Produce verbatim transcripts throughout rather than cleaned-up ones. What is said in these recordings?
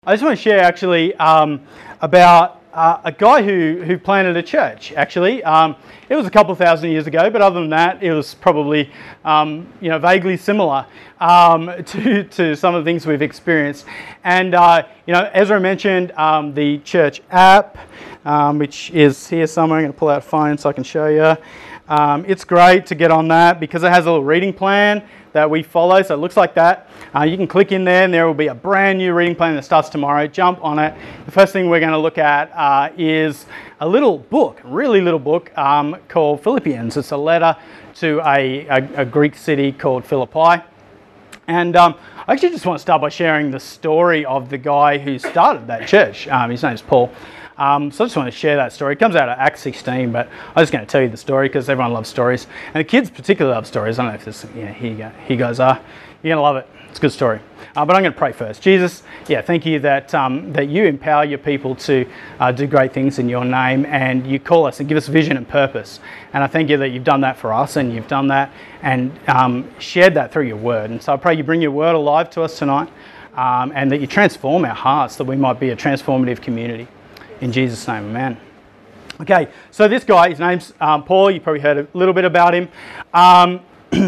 I just want to share actually um, about uh, a guy who, who planted a church actually. Um, it was a couple of thousand years ago, but other than that, it was probably um, you know vaguely similar um, to, to some of the things we've experienced. And uh, you know, Ezra mentioned um, the church app, um, which is here somewhere. I'm going to pull out a phone so I can show you. Um, it's great to get on that because it has a little reading plan that we follow, so it looks like that. Uh, you can click in there and there will be a brand new reading plan that starts tomorrow. Jump on it. The first thing we're going to look at uh, is a little book, a really little book um, called Philippians. It's a letter to a, a, a Greek city called Philippi. And um, I actually just want to start by sharing the story of the guy who started that church. Um, his name's Paul. Um, so I just want to share that story. It comes out of Acts sixteen, but I'm just going to tell you the story because everyone loves stories. And the kids particularly love stories. I don't know if this, yeah, here you go. Here you guys are. You're going to love it. It's a good story. Uh, but I'm going to pray first. Jesus, yeah, thank you that um, that you empower your people to uh, do great things in your name, and you call us and give us vision and purpose. And I thank you that you've done that for us, and you've done that and um, shared that through your word. And so I pray you bring your word alive to us tonight, um, and that you transform our hearts, that we might be a transformative community. In Jesus' name, amen. Okay, so this guy, his name's um, Paul. You probably heard a little bit about him. Um,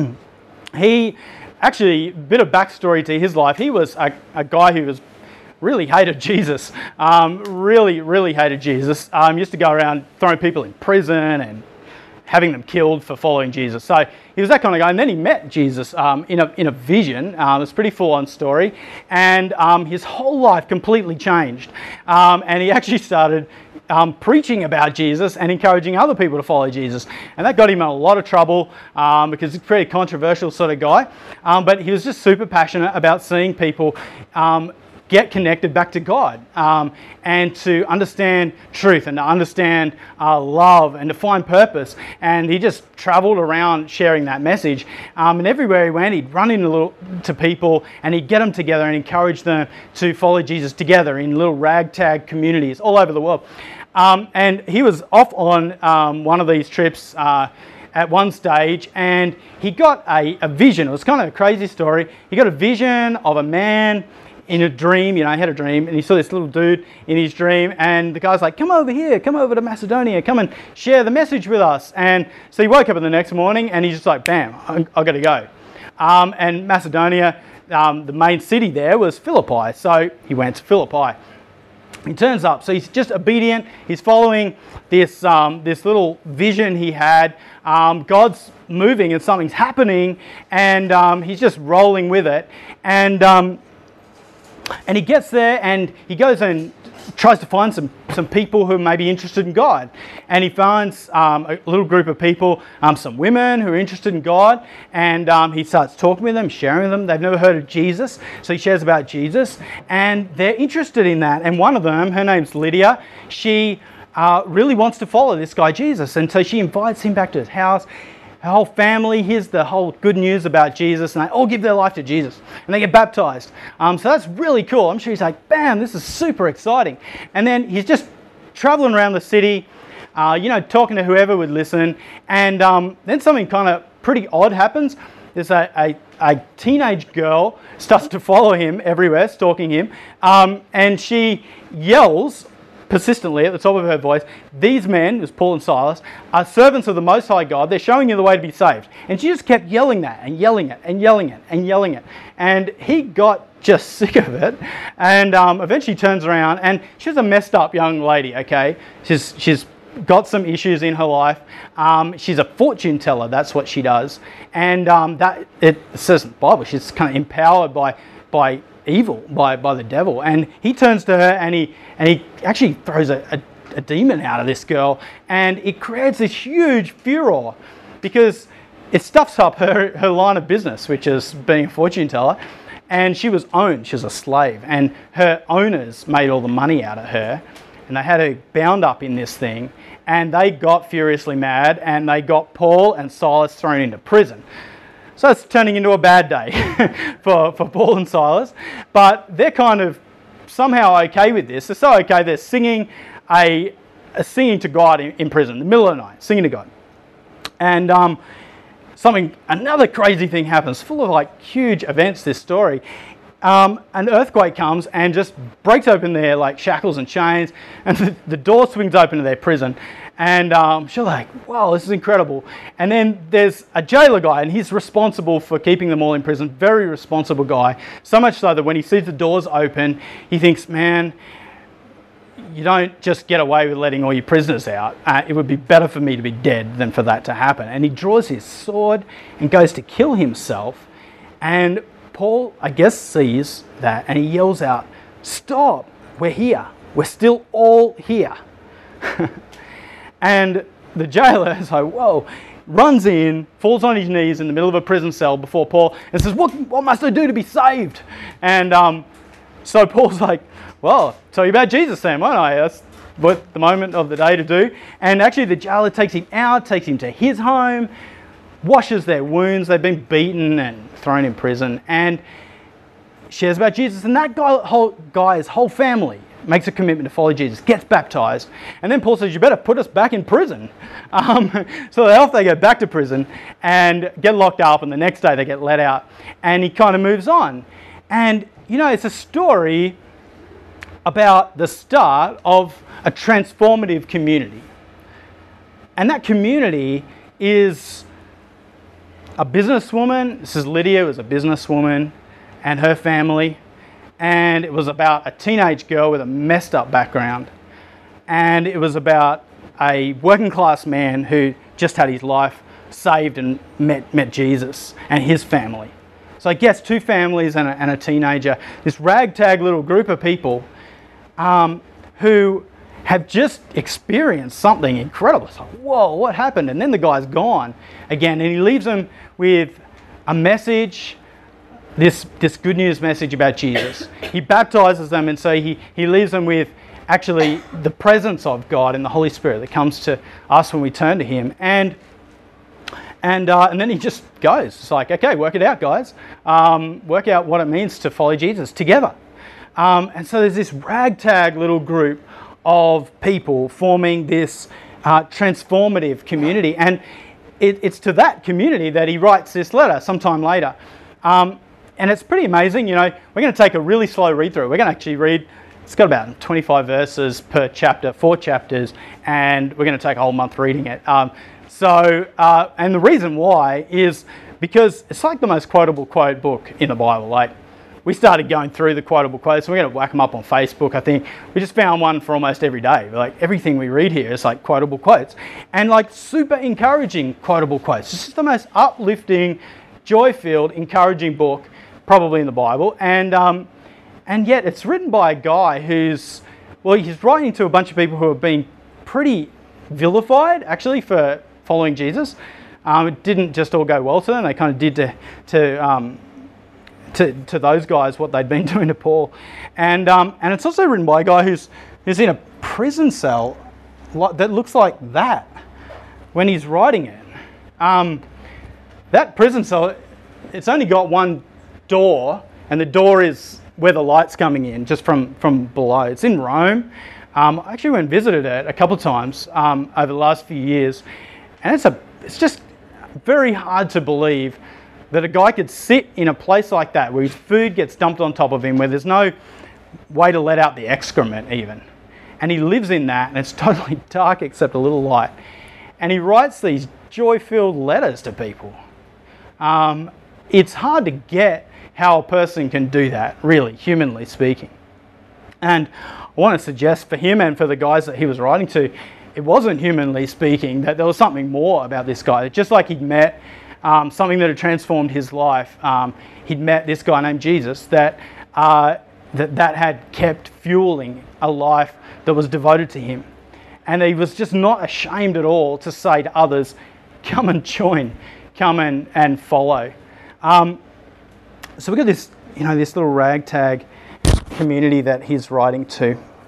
he, actually, a bit of backstory to his life. He was a, a guy who was really hated Jesus. Um, really, really hated Jesus. Um, used to go around throwing people in prison and having them killed for following Jesus. So he was that kind of guy. And then he met Jesus um, in a in a vision. Um, it's a pretty full-on story. And um, his whole life completely changed. Um, and he actually started um, preaching about Jesus and encouraging other people to follow Jesus. And that got him in a lot of trouble um, because he's a pretty controversial sort of guy. Um, but he was just super passionate about seeing people um, get connected back to God um, and to understand truth and to understand uh, love and to find purpose. And he just traveled around sharing that message. Um, and everywhere he went, he'd run into little, to people and he'd get them together and encourage them to follow Jesus together in little ragtag communities all over the world. Um, and he was off on um, one of these trips uh, at one stage, and he got a, a vision. It was kind of a crazy story. He got a vision of a man in a dream. You know, he had a dream, and he saw this little dude in his dream, and the guy's like, come over here, come over to Macedonia, come and share the message with us. And so he woke up in the next morning, and he's just like, bam, I, I got to go. Um, and Macedonia, um, the main city there was Philippi, so he went to Philippi. He turns up, so he's just obedient. He's following this um, this little vision he had. Um, God's moving and something's happening, and um, he's just rolling with it. And um, and he gets there, and he goes and tries to find some, some people who may be interested in God. And he finds um, a little group of people, um, some women who are interested in God, and um, he starts talking with them, sharing with them. They've never heard of Jesus, so he shares about Jesus, and they're interested in that. And one of them, her name's Lydia, she uh, really wants to follow this guy Jesus, and so she invites him back to his house. Her whole family hears the whole good news about Jesus, and they all give their life to Jesus, and they get baptized. Um, so that's really cool. I'm sure he's like, bam, this is super exciting. And then he's just traveling around the city, uh, you know, talking to whoever would listen. And um, then something kind of pretty odd happens. There's a, a, a teenage girl starts to follow him everywhere, stalking him, um, and she yells persistently at the top of her voice, these men, as Paul and Silas, are servants of the Most High God. They're showing you the way to be saved. And she just kept yelling that and yelling it and yelling it and yelling it. And he got just sick of it, and um, eventually turns around, and she's a messed up young lady, okay? She's she's got some issues in her life. Um, she's a fortune teller. That's what she does. And um, that it says in the Bible, she's kind of empowered by by evil, by by the devil. And he turns to her, and he and he actually throws a, a, a demon out of this girl, and it creates this huge furor because it stuffs up her, her line of business, which is being a fortune teller. And she was owned, she was a slave, and her owners made all the money out of her, and they had her bound up in this thing, and they got furiously mad, and they got Paul and Silas thrown into prison. So it's turning into a bad day for, for Paul and Silas. But they're kind of somehow okay with this. They're so okay, they're singing a, a singing to God in, in prison, in the middle of the night, singing to God. And um, something, another crazy thing happens, full of like huge events, this story. um, an earthquake comes and just breaks open their like shackles and chains, and the, the door swings open to their prison. And um, she's like, wow, this is incredible. And then there's a jailer guy, and he's responsible for keeping them all in prison. Very responsible guy. So much so that when he sees the doors open, he thinks, man, you don't just get away with letting all your prisoners out. Uh, it would be better for me to be dead than for that to happen. And he draws his sword and goes to kill himself. And Paul, I guess, sees that, and he yells out, stop, we're here. We're still all here. And the jailer is like, whoa, runs in, falls on his knees in the middle of a prison cell before Paul and says, what, what must I do to be saved? And um, so Paul's like, well, tell you about Jesus then, won't I? That's what the moment of the day to do. And actually the jailer takes him out, takes him to his home, washes their wounds. They've been beaten and thrown in prison, and shares about Jesus. And that guy, whole guy's whole family makes a commitment to follow Jesus, gets baptized, and then Paul says, you better put us back in prison. Um, so they off they go back to prison and get locked up, and the next day they get let out, and he kind of moves on. And, you know, it's a story about the start of a transformative community. And that community is a businesswoman. This is Lydia, who was a businesswoman, and her family. And it was about a teenage girl with a messed up background. And it was about a working class man who just had his life saved and met, met Jesus and his family. So I guess two families and a, and a teenager, this ragtag little group of people um, who have just experienced something incredible. It's like, whoa, what happened? And then the guy's gone again, and he leaves them with a message, this this good news message about Jesus. He baptizes them, and so he, he leaves them with actually the presence of God and the Holy Spirit that comes to us when we turn to him. And and uh, and then he just goes. It's like, okay, work it out, guys. Um, work out what it means to follow Jesus together. Um, and so there's this ragtag little group of people forming this uh, transformative community. And it, it's to that community that he writes this letter sometime later. Um, and it's pretty amazing. You know, we're going to take a really slow read through. We're going to actually read, it's got about twenty-five verses per chapter, four chapters, and we're going to take a whole month reading it. Um, so, uh, and the reason why is because it's like the most quotable quote book in the Bible. Like, we started going through the quotable quotes, and we're going to whack them up on Facebook. I think we just found one for almost every day. Like, everything we read here is like quotable quotes, and like super encouraging quotable quotes. It's just the most uplifting, joy-filled, encouraging book probably in the Bible. And um, and yet it's written by a guy who's, well, he's writing to a bunch of people who have been pretty vilified actually for following Jesus. Um, it didn't just all go well to them. They kind of did to to um, To, to those guys what they'd been doing to Paul. And um, and it's also written by a guy who's who's in a prison cell that looks like that when he's writing it. Um, that prison cell, it's only got one door, and the door is where the light's coming in, just from, from below. It's in Rome. Um, I actually went and visited it a couple of times um, over the last few years, and it's a it's just very hard to believe that a guy could sit in a place like that where his food gets dumped on top of him, where there's no way to let out the excrement even. And he lives in that, and it's totally dark except a little light. And he writes these joy-filled letters to people. Um, it's hard to get how a person can do that, really, humanly speaking. And I want to suggest for him and for the guys that he was writing to, it wasn't humanly speaking, that there was something more about this guy. Just like he'd met Um, something that had transformed his life. Um, he'd met this guy named Jesus that, uh, that that had kept fueling a life that was devoted to him. And he was just not ashamed at all to say to others, come and join, come and, and follow. Um, so we've got this, you know, this little ragtag community that he's writing to.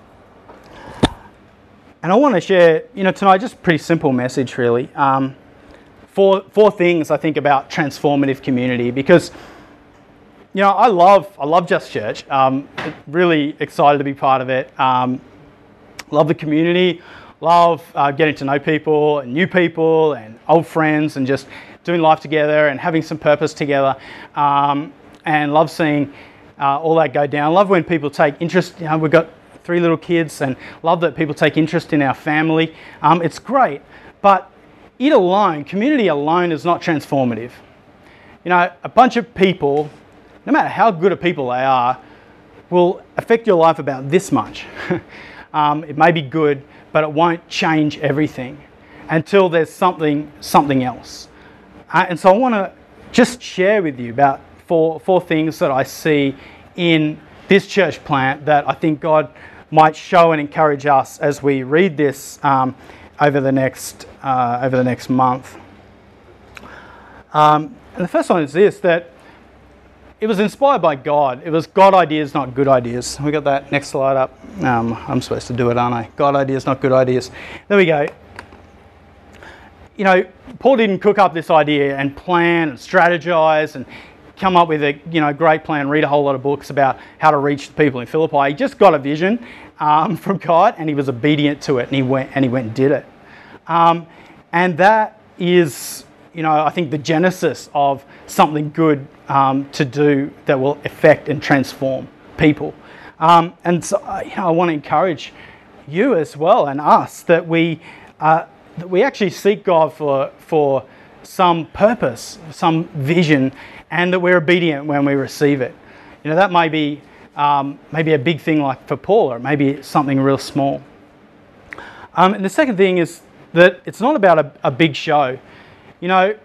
And I want to share, you know, tonight, just a pretty simple message really. Um, Four, four things I think about transformative community, because you know I love I love Just Church. Um, really excited to be part of it. Um, love the community. Love uh, getting to know people and new people and old friends and just doing life together and having some purpose together. Um, and love seeing uh, all that go down. I love when people take interest. You know, we've got three little kids, and love that people take interest in our family. Um, it's great, but it alone, community alone, is not transformative. You know, a bunch of people, no matter how good of people they are, will affect your life about this much. um, it may be good, but it won't change everything until there's something something else. Uh, and so I want to just share with you about four four things that I see in this church plant that I think God might show and encourage us as we read this um, over the next uh, over the next month. Um, and the first one is this: that it was inspired by God. It was God ideas, not good ideas. We got that next slide up. Um, I'm supposed to do it, aren't I? God ideas, not good ideas. There we go. You know, Paul didn't cook up this idea and plan and strategize and come up with a you know great plan, read a whole lot of books about how to reach the people in Philippi. He just got a vision um, from God, and he was obedient to it, and he went and he went and did it. Um, and that is, you know, I think the genesis of something good um, to do that will affect and transform people. Um, and so, uh, you know, I want to encourage you as well and us that we uh, that we actually seek God for for some purpose, some vision, and that we're obedient when we receive it. You know, that may be um, maybe a big thing like for Paul, or maybe something real small. Um, and the second thing is that it's not about a, a big show. You know,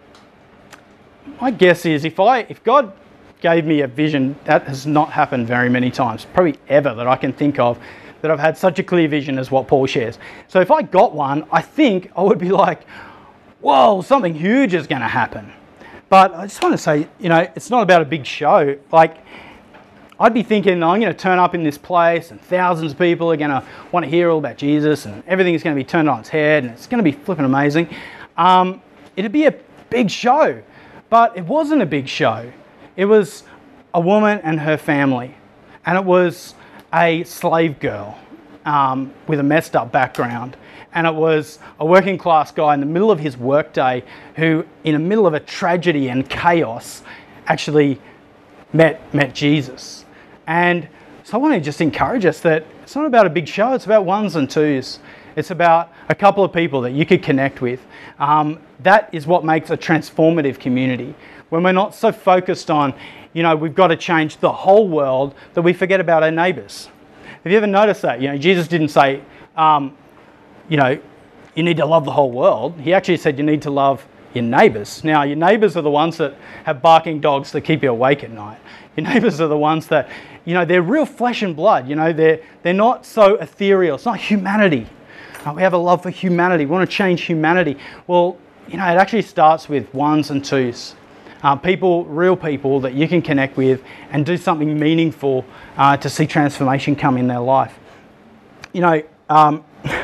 my guess is if I if God gave me a vision, that has not happened very many times, probably ever that I can think of, that I've had such a clear vision as what Paul shares. So if I got one, I think I would be like, whoa, something huge is going to happen. But I just want to say, you know, it's not about a big show. Like, I'd be thinking, I'm going to turn up in this place and thousands of people are going to want to hear all about Jesus and everything is going to be turned on its head and it's going to be flipping amazing. Um, it'd be a big show. But it wasn't a big show. It was a woman and her family. And it was a slave girl um, with a messed up background. And it was a working class guy in the middle of his workday who, in the middle of a tragedy and chaos, actually met met Jesus. And so I want to just encourage us that it's not about a big show, it's about ones and twos. It's about a couple of people that you could connect with. Um, that is what makes a transformative community. When we're not so focused on, you know, we've got to change the whole world, that we forget about our neighbours. Have you ever noticed that? You know, Jesus didn't say, um, you know, you need to love the whole world. He actually said you need to love your neighbours. Now, your neighbours are the ones that have barking dogs that keep you awake at night. Your neighbours are the ones that, you know, they're real flesh and blood. You know, they're, they're not so ethereal. It's not humanity. Uh, we have a love for humanity. We want to change humanity. Well, you know, it actually starts with ones and twos. Uh, people, real people that you can connect with and do something meaningful uh, to see transformation come in their life. You know, um,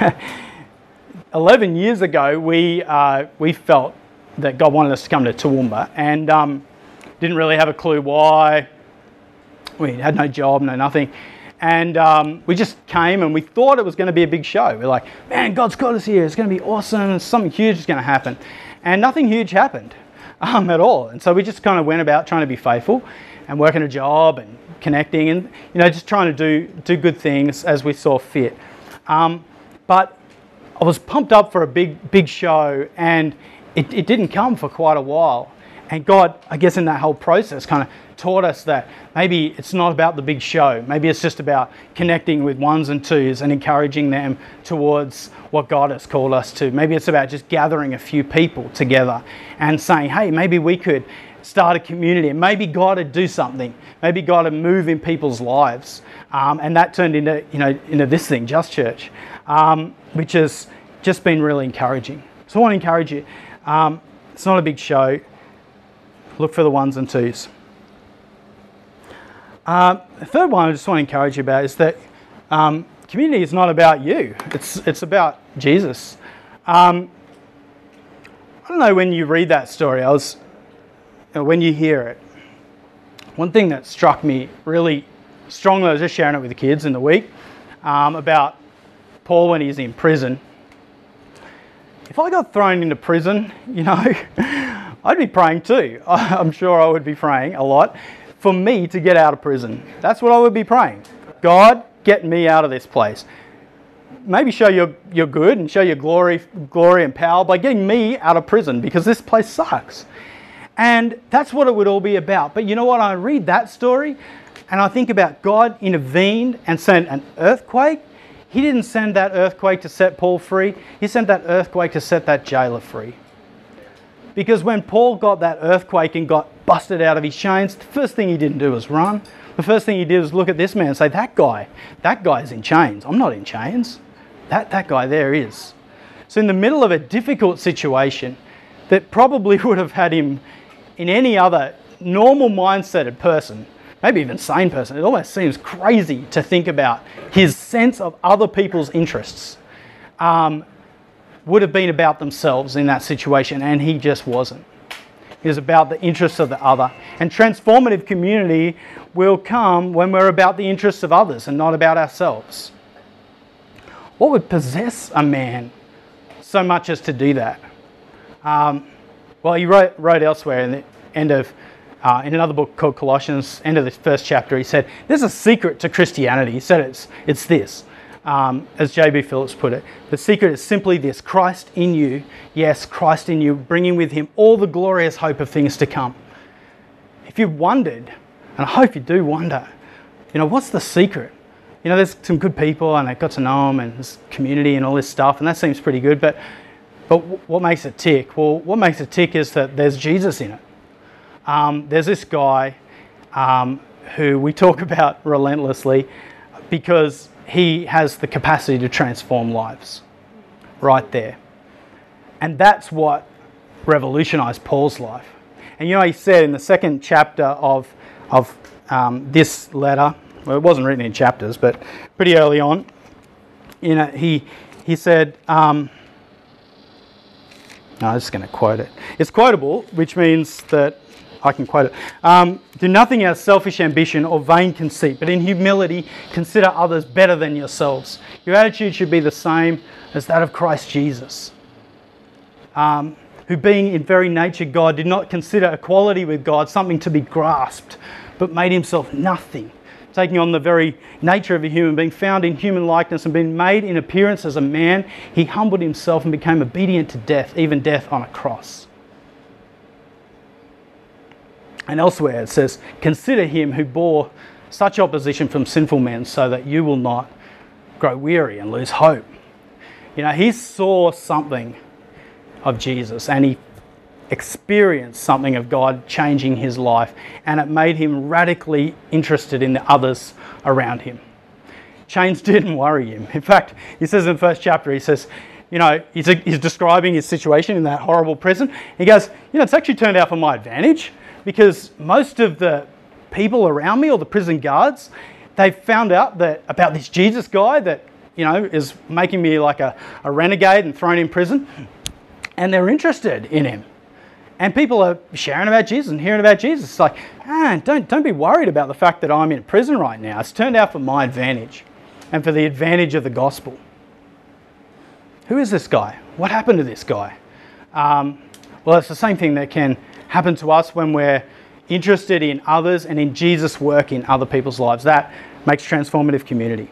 eleven years ago, we uh, we felt that God wanted us to come to Toowoomba, and um, didn't really have a clue why. We had no job, no nothing. And um, we just came and we thought it was going to be a big show. We're like, man, God's got us here. It's going to be awesome. Something huge is going to happen. And nothing huge happened um, at all. And so we just kind of went about trying to be faithful and working a job and connecting and, you know, just trying to do, do good things as we saw fit. Um, but I was pumped up for a big, big show, and it, it didn't come for quite a while. And God, I guess in that whole process, kind of taught us that maybe it's not about the big show. Maybe it's just about connecting with ones and twos and encouraging them towards what God has called us to. Maybe it's about just gathering a few people together and saying, hey, maybe we could start a community, and maybe God would do something. Maybe God would move in people's lives. Um, and that turned into, you know, into this thing, Just Church, um, which has just been really encouraging. So I want to encourage you. Um, it's not a big show. Look for the ones and twos. Um, the third one I just want to encourage you about is that um, community is not about you. It's it's about Jesus. Um, I don't know when you read that story, I was, you know, when you hear it, one thing that struck me really strongly, I was just sharing it with the kids in the week, um, about Paul when he's in prison. If I got thrown into prison, you know, I'd be praying too. I'm sure I would be praying a lot for me to get out of prison. That's what I would be praying. God, get me out of this place. Maybe show your, your good and show your glory, glory and power by getting me out of prison, because this place sucks. And that's what it would all be about. But you know what? I read that story and I think about God intervened and sent an earthquake. He didn't send that earthquake to set Paul free. He sent that earthquake to set that jailer free. Because when Paul got that earthquake and got busted out of his chains, the first thing he didn't do was run. The first thing he did was look at this man and say, that guy, that guy's in chains. I'm not in chains. That, that guy there is. So in the middle of a difficult situation that probably would have had him in any other normal mindseted person, maybe even sane person, it almost seems crazy to think about his sense of other people's interests um, would have been about themselves in that situation, and he just wasn't. It was about the interests of the other. And transformative community will come when we're about the interests of others and not about ourselves. What would possess a man so much as to do that? Um, well, he wrote, wrote elsewhere in the end of, uh, in another book called Colossians, end of the first chapter, he said, there's a secret to Christianity. He said it's, it's this, um, as J B Phillips put it. The secret is simply this: Christ in you, yes, Christ in you, bringing with him all the glorious hope of things to come. If you've wondered, and I hope you do wonder, you know, what's the secret? You know, there's some good people and I got to know them and there's community and all this stuff, and that seems pretty good, but but what makes it tick? Well, what makes it tick is that there's Jesus in it. Um, there's this guy um, who we talk about relentlessly because he has the capacity to transform lives right there. And that's what revolutionised Paul's life. And you know, he said in the second chapter of, of um, this letter, well, it wasn't written in chapters, but pretty early on, you know, he he said, um, no, I'm just going to quote it. It's quotable, which means that I can quote it. Um, Do nothing out of selfish ambition or vain conceit, but in humility consider others better than yourselves. Your attitude should be the same as that of Christ Jesus, um, who being in very nature God, did not consider equality with God something to be grasped, but made himself nothing, taking on the very nature of a human, being found in human likeness and being made in appearance as a man, he humbled himself and became obedient to death, even death on a cross. And elsewhere it says, consider him who bore such opposition from sinful men so that you will not grow weary and lose hope. You know, he saw something of Jesus and he experienced something of God changing his life, and it made him radically interested in the others around him. Chains didn't worry him. In fact, he says in the first chapter, he says, you know, he's, he's describing his situation in that horrible prison. He goes, you know, it's actually turned out for my advantage, because most of the people around me, or the prison guards, they've found out that about this Jesus guy that, you know, is making me like a, a renegade and thrown in prison, and they're interested in him. And people are sharing about Jesus and hearing about Jesus. It's like, ah, don't, don't be worried about the fact that I'm in prison right now. It's turned out for my advantage and for the advantage of the gospel. Who is this guy? What happened to this guy? Um, well, it's the same thing that can happen to us when we're interested in others and in Jesus' work in other people's lives. That makes transformative community.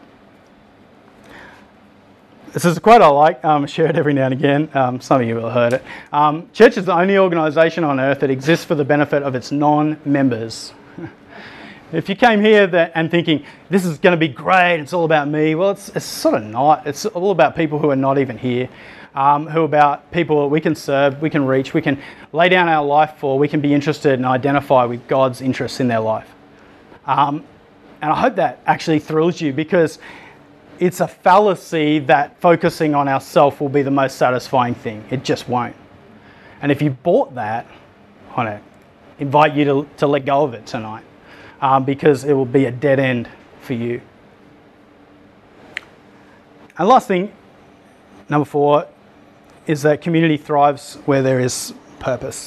This is a quote I like, um, I share it every now and again. Um, some of you will have heard it. Um, Church is the only organisation on earth that exists for the benefit of its non-members. If you came here that, and thinking, this is going to be great, it's all about me, well, it's, it's sort of not. It's all about people who are not even here, um, who are about people we can serve, we can reach, we can lay down our life for, we can be interested and identify with God's interests in their life. Um, and I hope that actually thrills you, because it's a fallacy that focusing on ourselves will be the most satisfying thing. It just won't. And if you bought that, I want to invite you to, to let go of it tonight, um, because it will be a dead end for you. And last thing, number four, is that community thrives where there is purpose.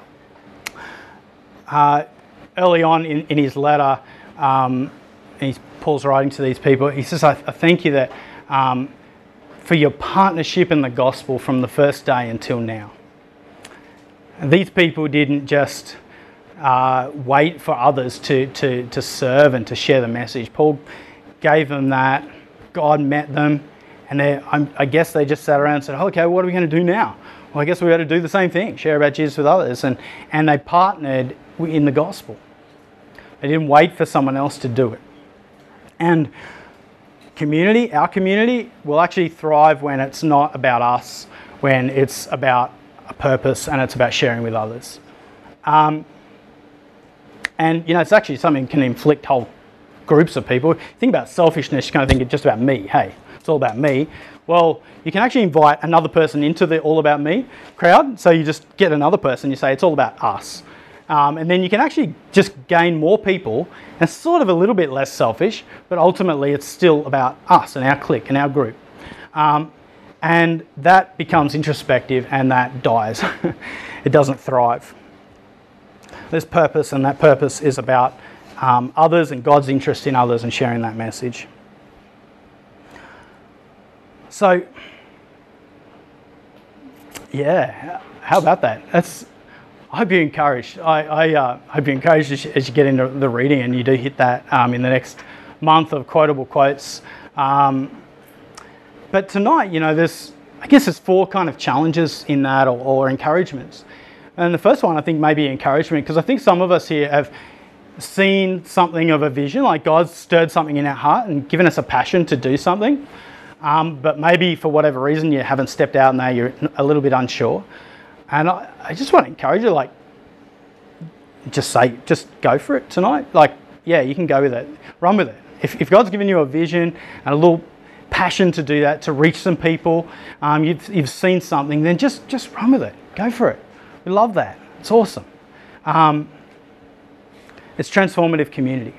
Uh, early on in, in his letter, um, he's Paul's writing to these people, he says, I, I thank you that um, for your partnership in the gospel from the first day until now. And these people didn't just uh, wait for others to, to, to serve and to share the message. Paul gave them that. God met them. And they, I guess they just sat around and said, oh, okay, what are we going to do now? Well, I guess we got to do the same thing, share about Jesus with others. And, and they partnered in the gospel. They didn't wait for someone else to do it. And community, our community, will actually thrive when it's not about us, when it's about a purpose and it's about sharing with others. Um, and, you know, it's actually something that can inflict whole groups of people. Think about selfishness, you kind of think it's just about me. Hey, it's all about me. Well, you can actually invite another person into the all about me crowd. So you just get another person, you say it's all about us. Um, and then you can actually just gain more people and sort of a little bit less selfish, but ultimately it's still about us and our clique and our group. Um, and that becomes introspective and that dies. It doesn't thrive. There's purpose, and that purpose is about um, others and God's interest in others and sharing that message. So, yeah, how about that? That's. I hope you're encouraged. I, I uh, hope you're encouraged as you, as you get into the reading and you do hit that um, in the next month of quotable quotes. Um, but tonight, you know, there's, I guess there's four kind of challenges in that, or, or encouragements. And the first one, I think, may be encouragement, because I think some of us here have seen something of a vision, like God's stirred something in our heart and given us a passion to do something. Um, but maybe for whatever reason you haven't stepped out and now you're a little bit unsure. And I, I just want to encourage you, like, just say, just go for it tonight. Like, yeah, you can go with it. Run with it. If, if God's given you a vision and a little passion to do that, to reach some people, um, you've, you've seen something, then just, just run with it. Go for it. We love that. It's awesome. Um, it's transformative community.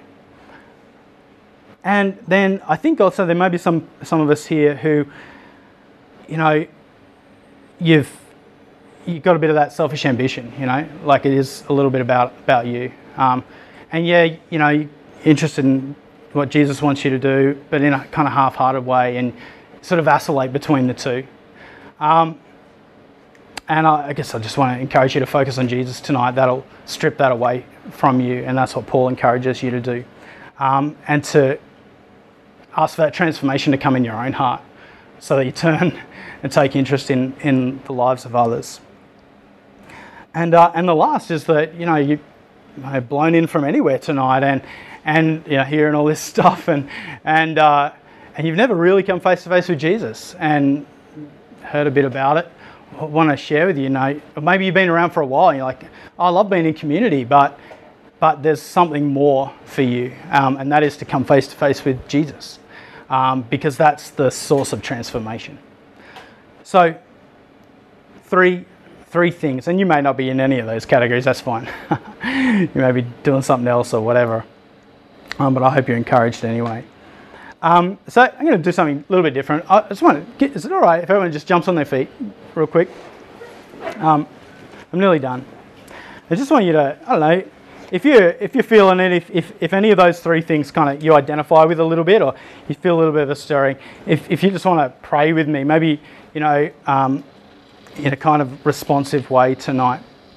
And then I think also there may be some, some of us here who, you know, you've, you've got a bit of that selfish ambition, you know, like it is a little bit about, about you. Um, and yeah, you know, you're interested in what Jesus wants you to do, but in a kind of half-hearted way, and sort of vacillate between the two. Um, and I, I guess I just want to encourage you to focus on Jesus tonight. That'll strip that away from you, and that's what Paul encourages you to do. Um, and to ask for that transformation to come in your own heart, so that you turn and take interest in, in the lives of others. And uh, and the last is that, you know, you are blown in from anywhere tonight, and and you know, hearing all this stuff, and and uh, and you've never really come face to face with Jesus and heard a bit about it. I want to share with you, you know, or maybe you've been around for a while and you're like, oh, I love being in community, but but there's something more for you, um, and that is to come face to face with Jesus, um, because that's the source of transformation. So, three three things, and you may not be in any of those categories, that's fine. You may be doing something else or whatever, um, but I hope you're encouraged anyway. Um, so I'm going to do something a little bit different. I just want to get, is it all right if everyone just jumps on their feet real quick? Um, I'm nearly done. I just want you to, I don't know, if you're, if you're feeling it, if, if, if any of those three things kind of you identify with a little bit, or you feel a little bit of a stirring, if, if you just want to pray with me, maybe, you know, um, in a kind of responsive way tonight.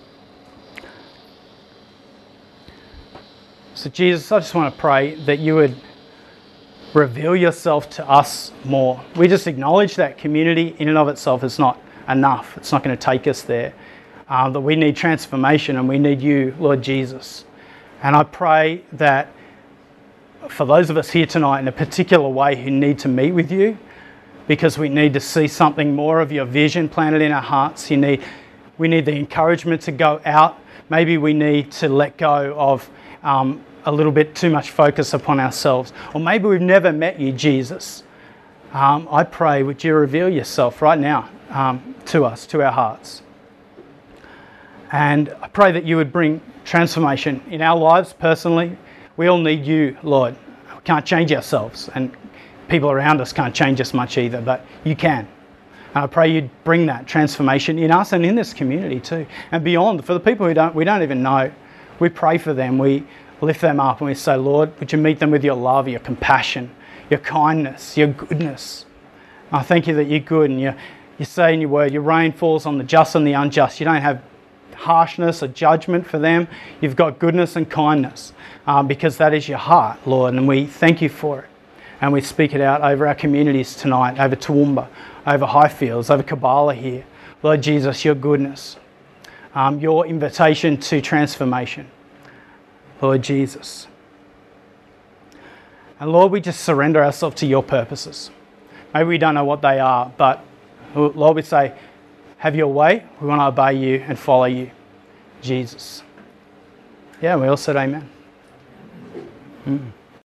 So Jesus, I just want to pray that you would reveal yourself to us more. We just acknowledge that community in and of itself is not enough. It's not going to take us there. Uh, that we need transformation, and we need you, Lord Jesus. And I pray that for those of us here tonight in a particular way who need to meet with you, because we need to see something more of your vision planted in our hearts. You need, we need the encouragement to go out. Maybe we need to let go of um, a little bit too much focus upon ourselves. Or maybe we've never met you, Jesus. Um, I pray, would you reveal yourself right now um, to us, to our hearts. And I pray that you would bring transformation in our lives personally. We all need you, Lord. We can't change ourselves, and people around us can't change us much either, but you can. And I pray you'd bring that transformation in us and in this community too, and beyond. For the people who don't, we don't even know, we pray for them. We lift them up and we say, Lord, would you meet them with your love, your compassion, your kindness, your goodness. I thank you that you're good, and you, you say in your word, your rain falls on the just and the unjust. You don't have harshness or judgment for them. You've got goodness and kindness um, because that is your heart, Lord, and we thank you for it. And we speak it out over our communities tonight, over Toowoomba, over Highfields, over Kabbalah here. Lord Jesus, your goodness, um, your invitation to transformation. Lord Jesus. And Lord, we just surrender ourselves to your purposes. Maybe we don't know what they are, but Lord, we say, have your way. We want to obey you and follow you. Jesus. Yeah, we all said amen. Mm.